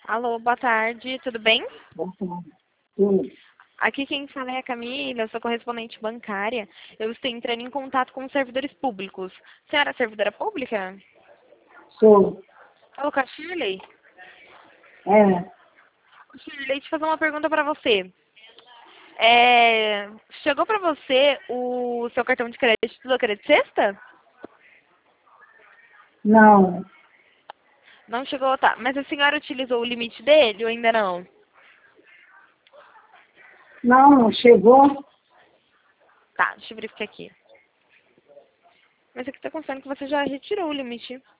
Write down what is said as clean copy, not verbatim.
Alô, boa tarde, tudo bem? Boa tarde. Sim. Aqui quem fala é a Camila, eu sou correspondente bancária. Eu estou entrando em contato com os servidores públicos. Senhora é servidora pública? Sou. Alô, com a Shirley? É. Shirley, deixa eu fazer uma pergunta para você. Chegou para você o seu cartão de crédito do Crédito Sexta? Não. Não chegou, tá. Mas a senhora utilizou o limite dele ou ainda não? Não chegou. Tá, deixa eu verificar aqui. Mas aqui tá constando que você já retirou o limite.